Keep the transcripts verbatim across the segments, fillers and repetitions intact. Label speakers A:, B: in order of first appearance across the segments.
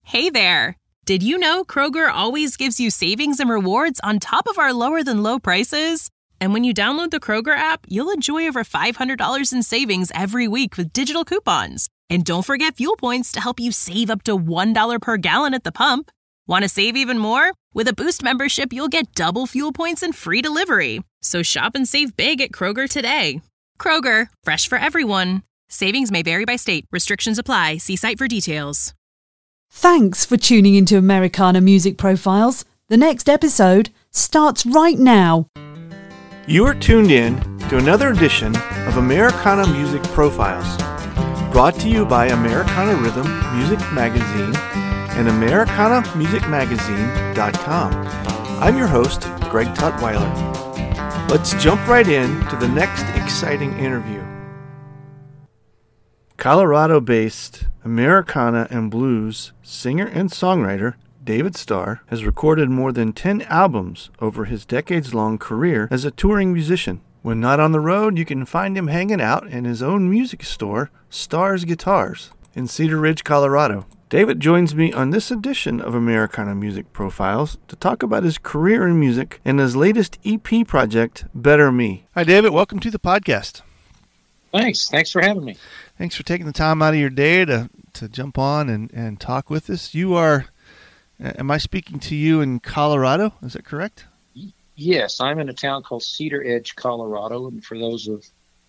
A: Hey there! Did you know Kroger always gives you savings and rewards on top of our lower-than-low prices? And when you download the Kroger app, you'll enjoy over five hundred dollars in savings every week with digital coupons. And don't forget fuel points to help you save up to one dollar per gallon at the pump. Want to save even more? With a Boost membership, you'll get double fuel points and free delivery. So shop and save big at Kroger today. Kroger, fresh for everyone. Savings may vary by state. Restrictions apply. See site for details.
B: Thanks for tuning into Americana Music Profiles. The next episode starts right now.
C: You are tuned in to another edition of Americana Music Profiles, brought to you by Americana Rhythm Music Magazine and Americana Music Magazine dot com. I'm your host, Greg Tutwiler. Let's jump right in to the next exciting interview. Colorado-based Americana and blues singer and songwriter David Starr has recorded more than ten albums over his decades-long career as a touring musician. When not on the road, you can find him hanging out in his own music store, Starr's Guitars, in Cedar Ridge, Colorado. David joins me on this edition of Americana Music Profiles to talk about his career in music and his latest E P project, Better Me. Hi, David. Welcome to the podcast.
D: Thanks. Thanks for having me.
C: Thanks for taking the time out of your day to, to jump on and, and talk with us. You are, am I speaking to you in Colorado? Is that correct?
D: Yes, I'm in a town called Cedar Edge, Colorado. And for those of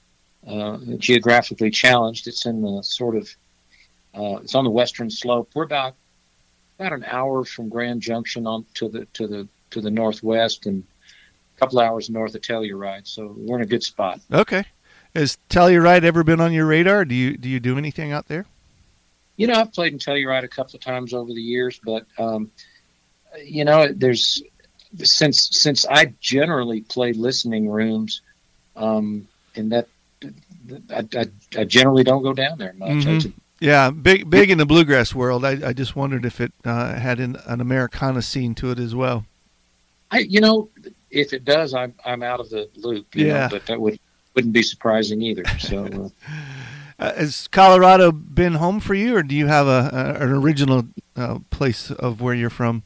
D: uh, geographically challenged, it's in the sort of, uh, it's on the western slope. We're about about an hour from Grand Junction on to the to the to the northwest, and a couple hours north of Telluride. So we're in a good spot.
C: Okay. Has Telluride ever been on your radar? Do you do you do anything out there?
D: You know, I've played in Telluride a couple of times over the years, but um, you know, there's since since I generally play listening rooms, um, and that I, I, I generally don't go down there much.
C: Mm-hmm.
D: Just,
C: yeah, big big in the bluegrass world. I, I just wondered if it uh, had an, an Americana scene to it as well.
D: I you know, if it does, I'm I'm out of the loop. You
C: yeah,
D: know, but that would. Wouldn't be surprising either. So, uh,
C: uh, has Colorado been home for you, or do you have a, a an original uh, place of where you're from?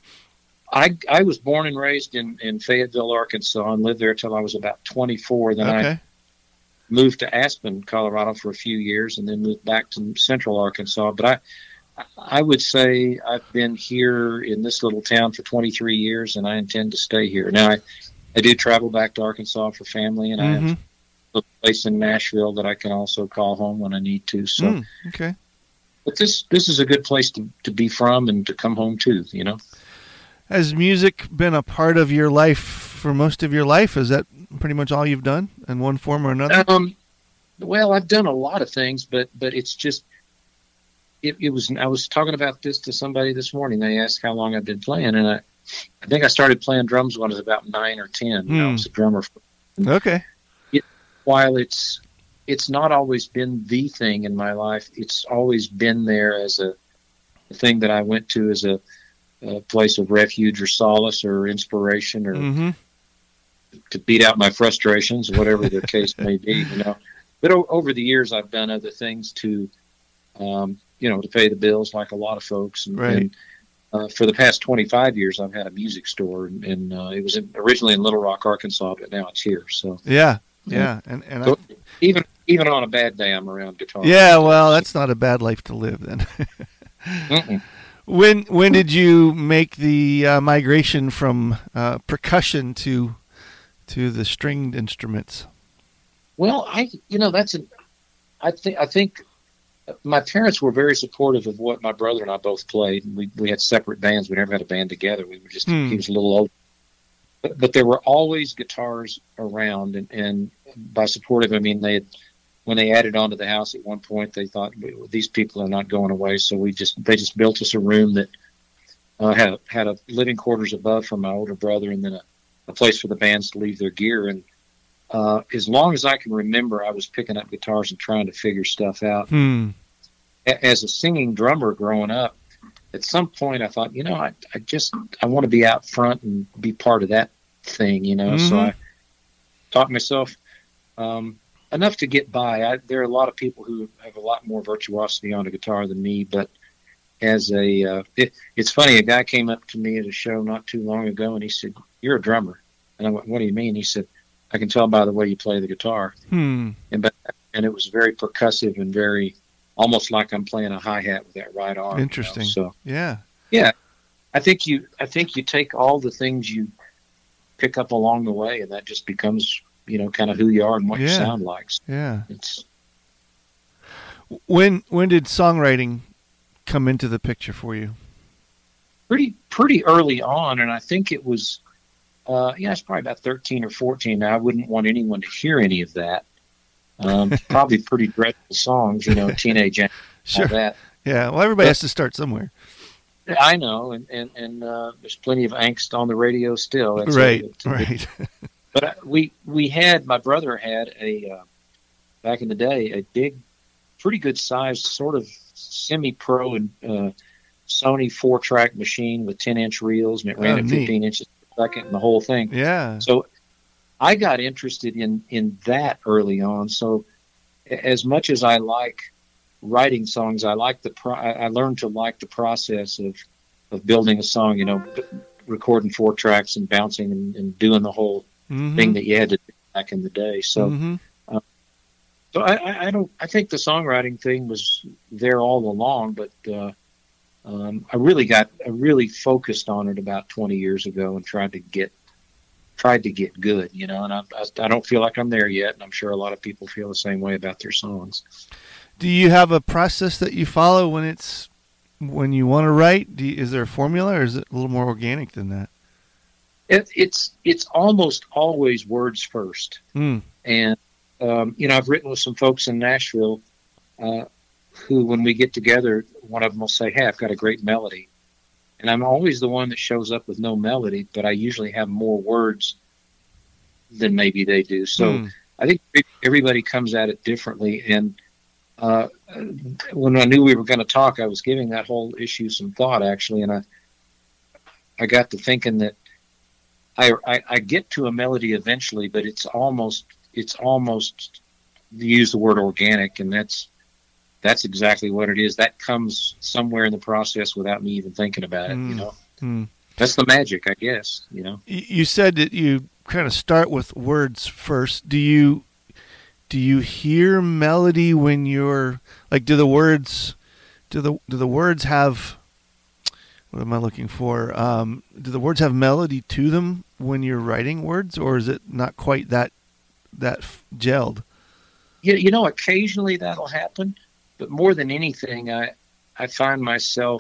D: I I was born and raised in, in Fayetteville, Arkansas, and lived there until I was about twenty-four. Then
C: okay.
D: I moved to Aspen, Colorado, for a few years, and then moved back to Central Arkansas. But I I would say I've been here in this little town for twenty-three years, and I intend to stay here. Now I I do travel back to Arkansas for family, and
C: mm-hmm.
D: I have a place in Nashville that I can also call home when I need to. So,
C: mm, okay.
D: But this this is a good place to, to be from and to come home to, you know.
C: Has music been a part of your life for most of your life? Is that pretty much all you've done in one form or another?
D: Um, well, I've done a lot of things, but but it's just it, it was. I was talking about this to somebody this morning. They asked how long I've been playing, and I I think I started playing drums when I was about nine or ten.
C: Mm.
D: I was a drummer. For,
C: okay.
D: While it's it's not always been the thing in my life, it's always been there as a, a thing that I went to as a, a place of refuge or solace or inspiration, or
C: mm-hmm.
D: to beat out my frustrations, whatever the case may be. You know, but o- over the years, I've done other things to, um, you know, to pay the bills, like a lot of folks. And,
C: right.
D: and uh, for the past twenty-five years, I've had a music store, and, and uh, it was in, originally in Little Rock, Arkansas, but now it's here. So
C: yeah. Yeah, and, and
D: so
C: I,
D: even even on a bad day, I'm around guitar.
C: Yeah, well, that's not a bad life to live then. when when did you make the uh, migration from uh, percussion to to the stringed instruments?
D: Well, I you know that's an I think I think my parents were very supportive of what my brother and I both played. We we had separate bands. We never had a band together. We were just
C: hmm.
D: he was a little older. But, but there were always guitars around, and, and by supportive, I mean they had, when they added on to the house at one point, they thought these people are not going away, so we just they just built us a room that uh, had a, had a living quarters above for my older brother, and then a, a place for the bands to leave their gear. And uh, as long as I can remember, I was picking up guitars and trying to figure stuff out.
C: Hmm.
D: A- as a singing drummer growing up, at some point I thought, you know, I, I just I want to be out front and be part of that thing, you know.
C: Mm-hmm.
D: So I taught myself um, enough to get by. I, there are a lot of people who have a lot more virtuosity on a guitar than me, but as a. Uh, it, it's funny. A guy came up to me at a show not too long ago, and he said, "You're a drummer." And I went, "What do you mean?" He said, "I can tell by the way you play the guitar."
C: Hmm.
D: And but and it was very percussive and very almost like I'm playing a hi hat with that right arm.
C: Interesting.
D: You know? So
C: yeah,
D: yeah, I think you I think you take all the things you pick up along the way, and that just becomes, you know, kind of who you are and what
C: yeah.
D: you sound like. So
C: yeah.
D: It's
C: when when did songwriting come into the picture for you?
D: pretty pretty early on, and I think it was. Uh, yeah, it's probably about thirteen or fourteen. Now, I wouldn't want anyone to hear any of that. Um, probably pretty dreadful songs, you know, teenage angst,
C: Sure.
D: all that.
C: Yeah. Well, everybody
D: But-
C: has to start somewhere.
D: I know, and and, and uh, there's plenty of angst on the radio still. That's
C: Right.
D: it.
C: Right.
D: But I, we we had my brother had a uh, back in the day a big, pretty good sized sort of semi-pro and uh, Sony four track machine with ten inch reels, and it ran
C: Oh,
D: at
C: neat.
D: fifteen inches per second, and the whole thing.
C: Yeah.
D: So I got interested in, in that early on. So a- as much as I like writing songs, I like the pro- I I learned to like the process of, of building a song, you know, b- recording four tracks and bouncing and, and doing the whole
C: Mhm.
D: thing that you had to do back in the day. So,
C: Mhm.
D: so I, I, I don't, I think the songwriting thing was there all along, but, uh, um, I really got, I really focused on it about twenty years ago and tried to get, tried to get good, you know, and I, I, I don't feel like I'm there yet. And I'm sure a lot of people feel the same way about their songs.
C: Do you have a process that you follow when it's when you want to write? Do you, is there a formula, or is it a little more organic than that?
D: It, it's, it's almost always words first.
C: Mm.
D: And, um, you know, I've written with some folks in Nashville, uh, who, when we get together, one of them will say, "Hey, I've got a great melody." And I'm always the one that shows up with no melody, but I usually have more words than maybe they do. So
C: Mm.
D: I think everybody comes at it differently. And uh, when I knew we were going to talk, I was giving that whole issue some thought, actually. And I, I got to thinking that I, I, I get to a melody eventually, but it's almost, it's almost, you use the word organic, and that's, that's exactly what it is. That comes somewhere in the process without me even thinking about it,
C: Mm.
D: you know.
C: Mm.
D: That's the magic, I guess, you know.
C: Y- You said that you kind of start with words first. Do you do you hear melody when you're like? Do the words do the do the words have? What am I looking for? Um, do the words have melody to them when you're writing words, or is it not quite that that f- gelled?
D: You, you know, occasionally that'll happen, but more than anything, I I find myself,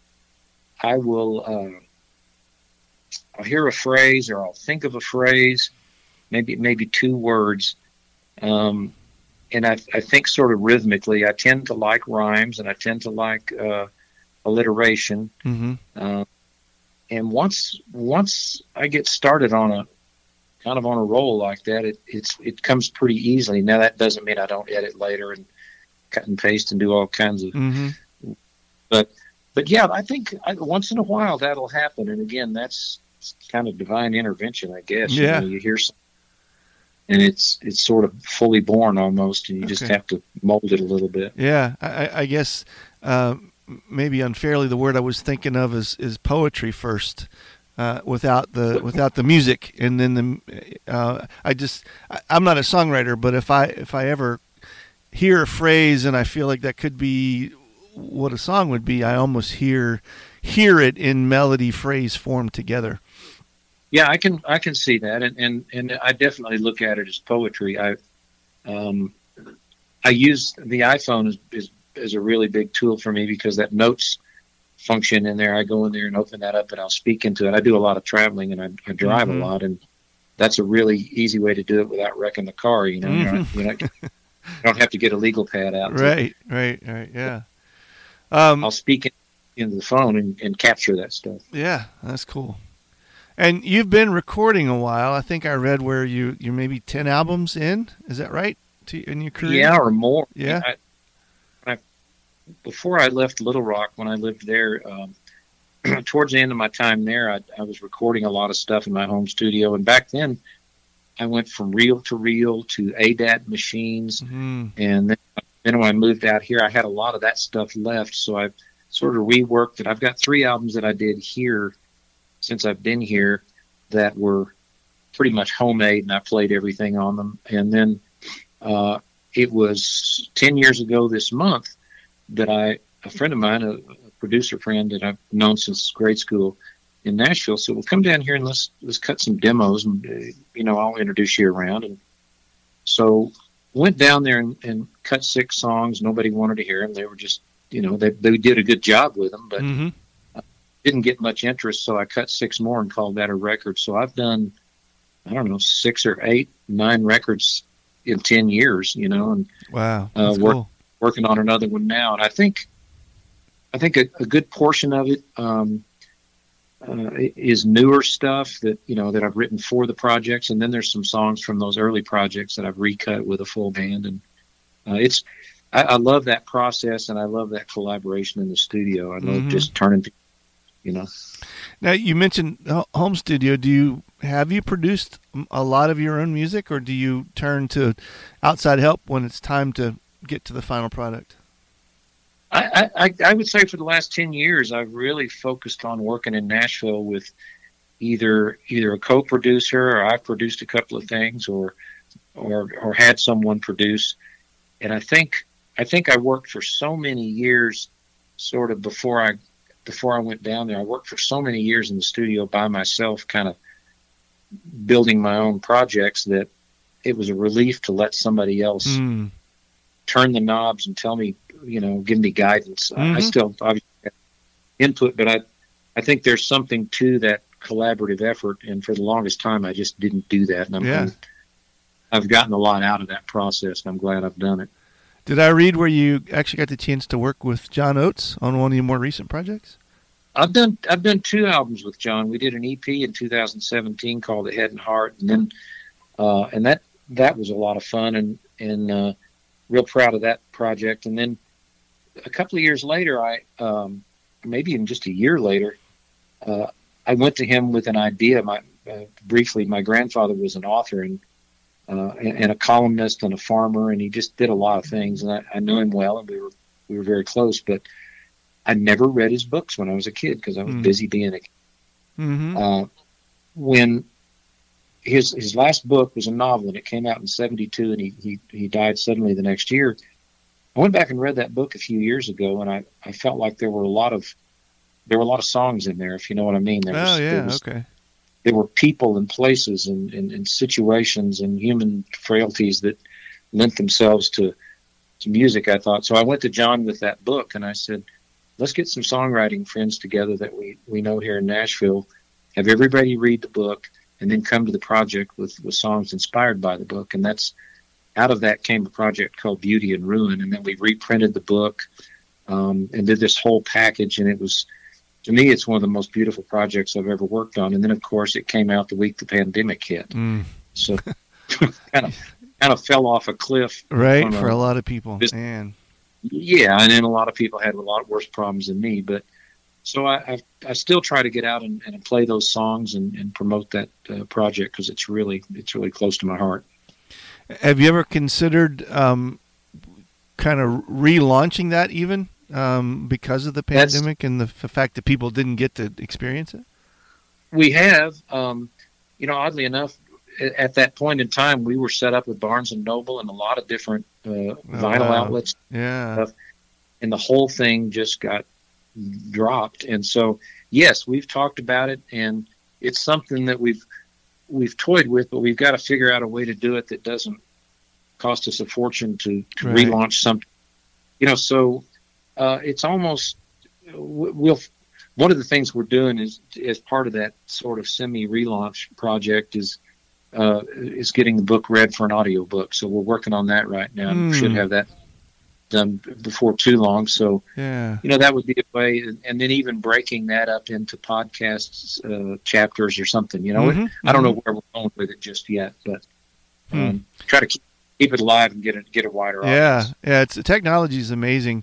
D: I will, uh, I'll hear a phrase or I'll think of a phrase, maybe maybe two words, um, and I, I think sort of rhythmically. I tend to like rhymes, and I tend to like uh, alliteration.
C: Mm-hmm.
D: Uh, and once once I get started on a kind of on a roll like that, it it's it comes pretty easily. Now that doesn't mean I don't edit later and cut and paste and do all kinds of.
C: Mm-hmm.
D: But but yeah, I think I, once in a while that'll happen. And again, that's kind of divine intervention, I guess.
C: Yeah.
D: You know, you hear something, and it's it's sort of fully born almost, and you just
C: Okay.
D: have to mold it a little bit.
C: Yeah, I, I- I guess uh, maybe unfairly, the word I was thinking of is, is poetry first, uh, without the without the music, and then the. Uh, I just I, I'm not a songwriter, but if I if I ever hear a phrase and I feel like that could be what a song would be, I almost hear hear it in melody phrase form together.
D: Yeah, I can I can see that, and and, and I definitely look at it as poetry. I um, I use the iPhone as, is is a really big tool for me because that notes function in there. I go in there and open that up, and I'll speak into it. I do a lot of traveling, and I, I drive
C: Mhm.
D: a lot, and that's a really easy way to do it without wrecking the car. You know, you're not, you're not, you don't have to get a legal pad out. to-
C: Right, right, right. Yeah. Um,
D: I'll speak in, into the phone and, and capture that stuff.
C: Yeah, that's cool. And you've been recording a while. I think I read where you you're maybe ten albums in. Is that right? To, in your career?
D: Yeah, or more.
C: Yeah.
D: I, I, before I left Little Rock, when I lived there, um, towards the end of my time there, I, I was recording a lot of stuff in my home studio. And back then, I went from reel to reel to A D A T machines.
C: Mhm.
D: And then, then when I moved out here, I had a lot of that stuff left. So I sort of reworked it. I've got three albums that I did here since I've been here that were pretty much homemade, and I played everything on them. And then uh, it was ten years ago this month that I, a friend of mine, a, a producer friend that I've known since grade school in Nashville, said, well, come down here and let's let's cut some demos, and uh, you know, I'll introduce you around. And so went down there and, and cut six songs. Nobody wanted to hear them. They were just, you know, they they did a good job with them, but
C: Mm-hmm.
D: uh, didn't get much interest. So I cut six more and called that a record. So I've done, I don't know, six or eight, nine records in ten years, you know, and
C: Wow,
D: uh,
C: that's
D: work,
C: cool.
D: working on another one now. And I think, I think a, a good portion of it um, uh, is newer stuff that, you know, that I've written for the projects. And then there's some songs from those early projects that I've recut with a full band. And uh, it's, I, I love that process, and I love that collaboration in the studio. I love
C: Mhm.
D: just turning, to, you know.
C: Now, you mentioned uh, home studio. Do you have you produced a lot of your own music, or do you turn to outside help when it's time to get to the final product?
D: I, I, I would say for the last ten years, I've really focused on working in Nashville with either either a co-producer, or I've produced a couple of things, or or or had someone produce. And I think I think I worked for so many years, sort of before I before I went down there. I worked for so many years in the studio by myself, kind of building my own projects, that it was a relief to let somebody else
C: Mm.
D: turn the knobs and tell me, you know, give me guidance. I- I
C: Mhm.
D: still obviously have input, but I, I think there's something to that collaborative effort. And for the longest time, I just didn't do that. And I'm,
C: Yeah.
D: I'm- I've gotten a lot out of that process, and I'm glad I've done it.
C: Did I read where you actually got the chance to work with John Oates on one of your more recent projects?
D: I've done I've done two albums with John. We did an E P in two thousand seventeen called The Head and Heart, and then uh, and that that was a lot of fun, and and uh, real proud of that project. And then a couple of years later, I um, maybe even just a year later, uh, I went to him with an idea. My uh, briefly, my grandfather was an author and, uh, and and a columnist and a farmer, and he just did a lot of things. And I, I knew him well, and we were we were very close, but I never read his books when I was a kid because I was
C: Mm.
D: busy being a kid.
C: Mm-hmm.
D: Uh, when his his last book was a novel, and it came out in seventy-two, and he, he, he died suddenly the next year. I went back and read that book a few years ago, and I, I felt like there were a lot of there were a lot of songs in there, if you know what I mean. There was,
C: Oh, yeah,
D: there was,
C: okay.
D: there were people and places and, and, and situations and human frailties that lent themselves to to music, I thought. So I went to John with that book, and I said, let's get some songwriting friends together that we, we know here in Nashville, have everybody read the book, and then come to the project with, with songs inspired by the book. And that's out of that came a project called Beauty and Ruin. And then we reprinted the book um, and did this whole package. And it was, to me, it's one of the most beautiful projects I've ever worked on. And then, of course, it came out the week the pandemic hit.
C: Mm.
D: So kind of kind of fell off a cliff.
C: Right,
D: from
C: for a lot of people.
D: this-
C: Man.
D: Yeah, and then a lot of people had a lot worse problems than me. But so I I, I still try to get out and, and play those songs and, and promote that uh, project because it's really it's really close to my heart.
C: Have you ever considered um, kind of relaunching that even um, because of the
D: That's-
C: pandemic and the f- fact that people didn't get to experience it?
D: We have, um, you know, oddly enough, a- at that point in time, we were set up with Barnes and Noble and a lot of different uh, vinyl
C: wow.
D: outlets,
C: Yeah.
D: and the whole thing just got dropped. And so, yes, we've talked about it, and it's something that we've we've toyed with, but we've got to figure out a way to do it that doesn't cost us a fortune to, to
C: Right.
D: relaunch something. You know, so uh, it's almost we'll. One of the things we're doing is as part of that sort of semi-relaunch project is uh, is getting the book read for an audiobook. So we're working on that right now.
C: Hmm.
D: We should have that done before too long. So,
C: Yeah.
D: you know, that would be a way. And then even breaking that up into podcasts, uh, chapters or something, you know,
C: Mhm,
D: I don't know
C: mhm.
D: where we're going with it just yet, but
C: Hmm.
D: um, try to keep, keep it alive and get it, get a wider
C: Yeah,
D: audience.
C: yeah. It's technology is amazing.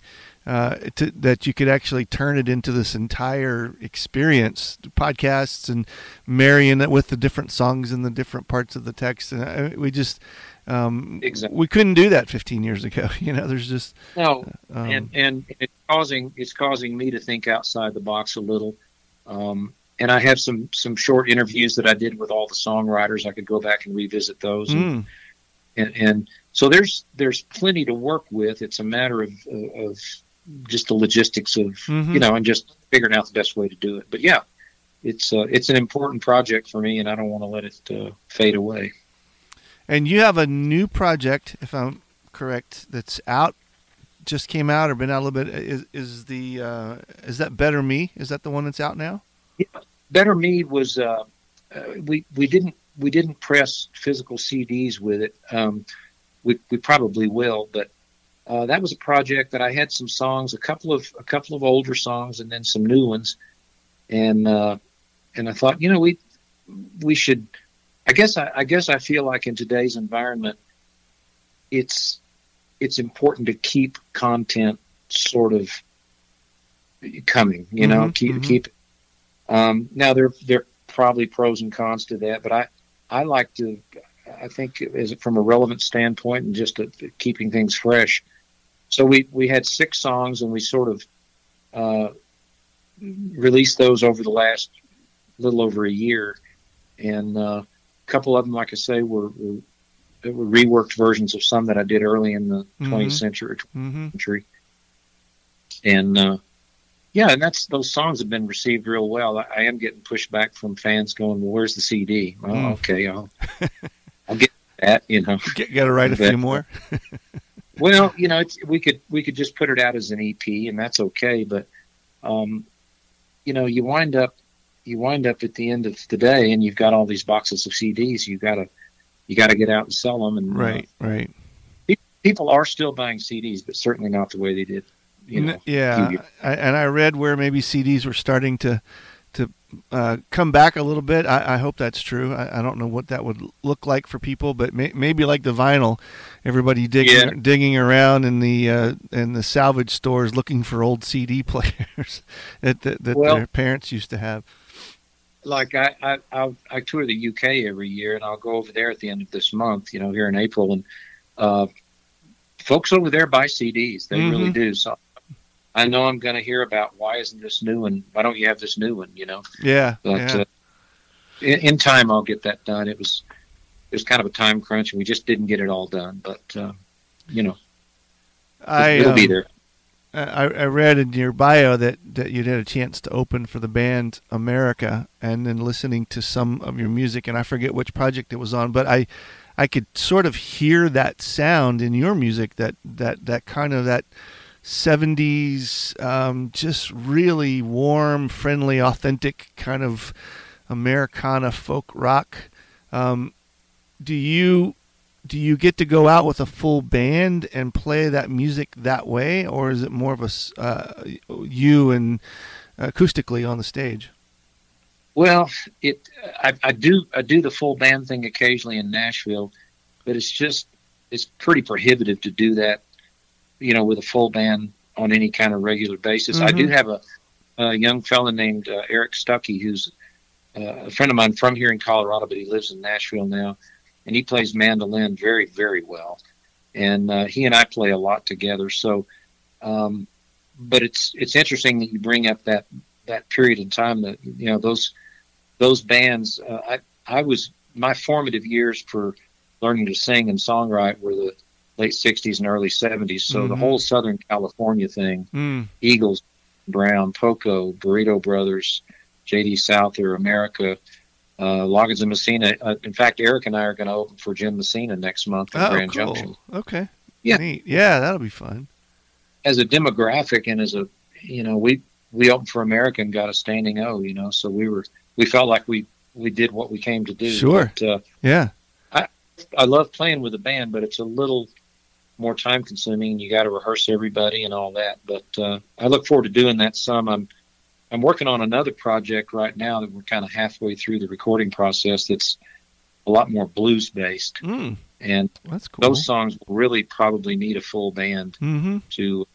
C: uh, to, that you could actually turn it into this entire experience, podcasts, and marrying it with the different songs and the different parts of the text. And I, we just, um,
D: exactly.
C: we couldn't do that fifteen years ago. You know, there's just
D: no,
C: um,
D: and and it's causing it's causing me to think outside the box a little. Um, and I have some some short interviews that I did with all the songwriters. I could go back and revisit those.
C: Mm.
D: And, and, and so there's there's plenty to work with. It's a matter of of just the logistics of
C: mm-hmm.
D: you know, and just figuring out the best way to do it. But yeah, it's uh, it's an important project for me, and I don't want to let it uh, fade away.
C: And you have a new project, if I'm correct, that's out, just came out or been out a little bit. Is is the uh, is that Better Me? Is that the one that's out now?
D: Yeah, Better Me was uh, uh, we we didn't we didn't press physical C Ds with it. Um, we we probably will, but uh, that was a project that I had some songs, a couple of a couple of older songs, and then some new ones, and uh, and I thought, you know, we we should. I guess I, I guess I feel like in today's environment, it's it's important to keep content sort of coming. You know,
C: mm-hmm,
D: keep
C: mm-hmm.
D: keep. Um, now there there are probably pros and cons to that, but I I like to. I think as from a relevant standpoint and just a, keeping things fresh. So we we had six songs and we sort of uh, released those over the last little over a year, and. Uh, A couple of them, like I say, were, were, were reworked versions of some that I did early in the
C: mm-hmm.
D: twentieth century.
C: Mm-hmm.
D: century. And uh, yeah, and that's those songs have been received real well. I, I am getting pushed back from fans going, "Well, where's the C D?" Well,
C: mm.
D: okay, I'll I'll get that. You know,
C: got to write a
D: but,
C: few more.
D: Well, you know, it's, we could we could just put it out as an E P, and that's okay. But um, you know, you wind up. You wind up at the end of the day, and you've got all these boxes of C Ds. You gotta, you gotta get out and sell them. And
C: right,
D: uh,
C: right.
D: People are still buying C Ds, but certainly not the way they did. You know,
C: yeah, I, and I read where maybe C Ds were starting to to uh, come back a little bit. I, I hope that's true. I, I don't know what that would look like for people, but may, maybe like the vinyl, everybody digging
D: yeah.
C: digging around in the uh, in the salvage stores looking for old C D players that that, that
D: well,
C: their parents used to have.
D: Like I, I, I, I tour the U K every year, and I'll go over there at the end of this month, you know, here in April. And uh, folks over there buy C Ds. They mm-hmm. really do. So I know I'm going to hear about why isn't this new one? Why don't you have this new one, you know?
C: Yeah.
D: But
C: yeah.
D: Uh, in, in time, I'll get that done. It was it was kind of a time crunch, and we just didn't get it all done. But, uh, you know,
C: I,
D: it'll
C: um,
D: be there.
C: I, I read in your bio that, that you had a chance to open for the band America, and then listening to some of your music, and I forget which project it was on, but I I could sort of hear that sound in your music, that that, that kind of that seventies, um, just really warm, friendly, authentic kind of Americana folk rock. Um, do you... Do you get to go out with a full band and play that music that way, or is it more of a uh, you and acoustically on the stage?
D: Well, it I, I do I do the full band thing occasionally in Nashville, but it's just it's pretty prohibitive to do that, you know, with a full band on any kind of regular basis. Mm-hmm. I do have a, a young fella named uh, Eric Stuckey, who's uh, a friend of mine from here in Colorado, but he lives in Nashville now. And he plays mandolin very, very well. And uh, he and I play a lot together. So, um, but it's it's interesting that you bring up that, that period in time that, you know, those those bands. Uh, I I was my formative years for learning to sing and songwrite were the late sixties and early seventies. So mm-hmm. the whole Southern California thing, mm. Eagles, Brown, Poco, Burrito Brothers, J D Souther, America. Uh, Loggins and Messina. Uh, in fact, Eric and I are going to open for Jim Messina next month in
C: oh,
D: Grand
C: cool.
D: Junction.
C: Okay.
D: Yeah.
C: Neat. Yeah, that'll be fun.
D: As a demographic and as a, you know, we, we opened for America and got a standing O, you know, so we were, we felt like we, we did what we came to do.
C: Sure.
D: But, uh,
C: yeah.
D: I, I love playing with a band, but it's a little more time consuming. You got to rehearse everybody and all that. But, uh, I look forward to doing that some. I'm, I'm working on another project right now that we're kind of halfway through the recording process that's a lot more blues based. Mm, and
C: that's cool.
D: Those songs will really probably need a full band
C: mm-hmm.
D: to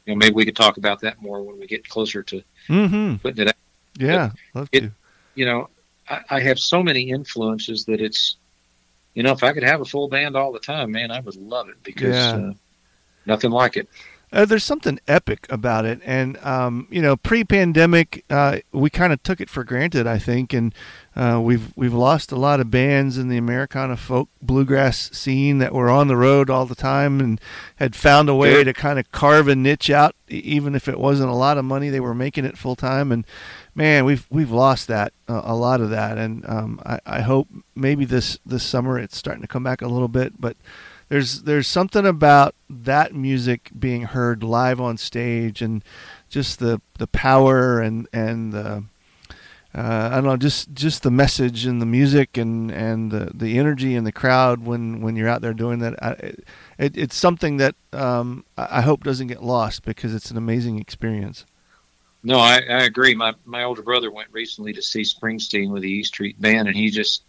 D: you know, maybe we could talk about that more when we get closer to
C: mm-hmm.
D: putting it out.
C: Yeah,
D: but
C: love
D: it,
C: to.
D: You know, I, I have so many influences that it's, you know, if I could have a full band all the time, man, I would love it because
C: yeah.
D: uh, nothing like it.
C: Uh, there's something epic about it. And, um, you know, pre-pandemic, uh, we kind of took it for granted, I think. And uh, we've we've lost a lot of bands in the Americana folk bluegrass scene that were on the road all the time and had found a way
D: sure.
C: to kind of carve a niche out, even if it wasn't a lot of money. They were making it full time. And, man, we've we've lost that, uh, a lot of that. And um, I, I hope maybe this, this summer it's starting to come back a little bit. But There's there's something about that music being heard live on stage, and just the the power and and the uh, I don't know, just just the message and the music and and the, the energy in the crowd when, when you're out there doing that. I, it, it's something that um, I hope doesn't get lost because it's an amazing experience.
D: No, I, I agree. My my older brother went recently to see Springsteen with the E Street Band, and he just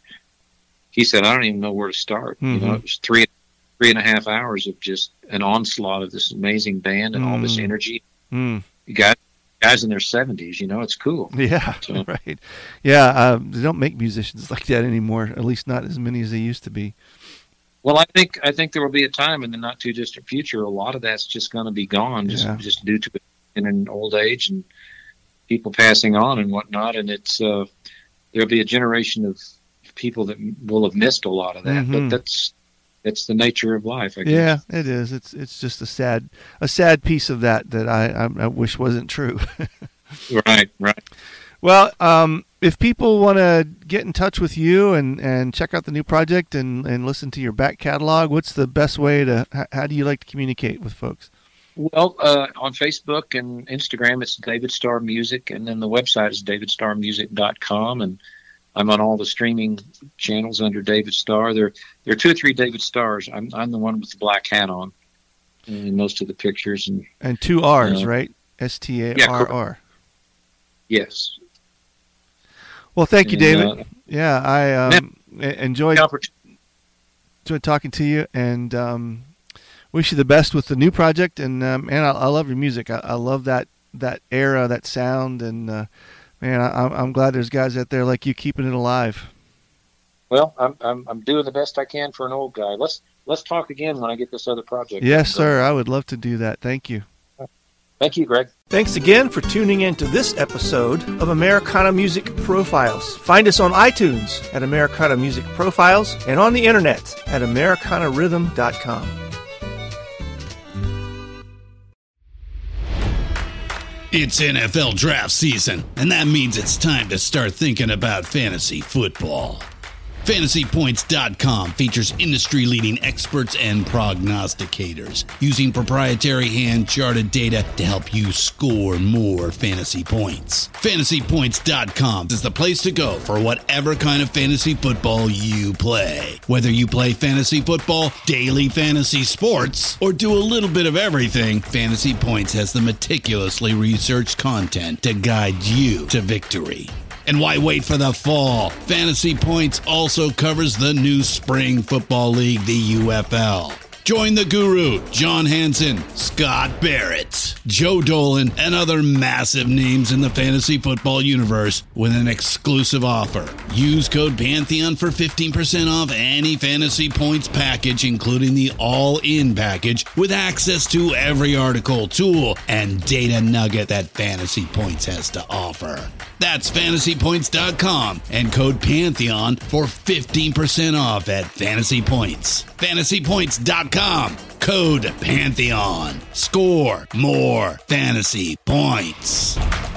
D: he said, I don't even know where to start. Mm-hmm. You know, it was three. Three and a half hours of just an onslaught of this amazing band and mm. all this energy.
C: Mm.
D: You got guys in their seventies, you know, it's cool.
C: Yeah, so. Right. Yeah, uh, they don't make musicians like that anymore, at least not as many as they used to be.
D: Well, I think I think there will be a time in the not too distant future, a lot of that's just going to be gone, just
C: yeah.
D: just due to it in an old age and people passing on and whatnot. And it's uh, there'll be a generation of people that will have missed a lot of that,
C: mm-hmm.
D: but that's. It's the nature of life, I guess.
C: Yeah, it is. It's it's just a sad a sad piece of that that I I, I wish wasn't true.
D: Right, right.
C: Well, um, if people want to get in touch with you and, and check out the new project and, and listen to your back catalog, what's the best way to? How, how do you like to communicate with folks?
D: Well, uh, on Facebook and Instagram, it's David Starr Music, and then the website is david starr music dot com, and I'm on all the streaming channels under David Starr. There, there are two or three David Starrs. I'm, I'm the one with the black hat on in most of the pictures. And
C: and two R's,
D: uh,
C: right? S T A R R.
D: Yeah, yes.
C: Well, thank you,
D: and,
C: David.
D: Uh,
C: yeah, I um, enjoyed, enjoyed talking to you, and um, wish you the best with the new project. And, um, man, I, I love your music. I, I love that, that era, that sound, and uh, man, I, I'm glad there's guys out there like you keeping it alive.
D: Well, I'm I'm I'm doing the best I can for an old guy. Let's let's talk again when I get this other project.
C: Yes, sir. I would love to do that. Thank you.
D: Thank you, Greg.
C: Thanks again for tuning in to this episode of Americana Music Profiles. Find us on iTunes at Americana Music Profiles and on the internet at americana rhythm dot com.
E: It's N F L draft season, and that means it's time to start thinking about fantasy football. Fantasy Points dot com features industry-leading experts and prognosticators using proprietary hand-charted data to help you score more fantasy points. Fantasy Points dot com is the place to go for whatever kind of fantasy football you play. Whether you play fantasy football, daily fantasy sports, or do a little bit of everything, Fantasy Points has the meticulously researched content to guide you to victory. And why wait for the fall? Fantasy Points also covers the new spring football league, the U F L. Join the guru, John Hansen, Scott Barrett, Joe Dolan, and other massive names in the fantasy football universe with an exclusive offer. Use code Pantheon for fifteen percent off any Fantasy Points package, including the all-in package, with access to every article, tool, and data nugget that Fantasy Points has to offer. That's Fantasy Points dot com and code Pantheon for fifteen percent off at Fantasy Points. Fantasy Points dot com, code Pantheon. Score more fantasy points.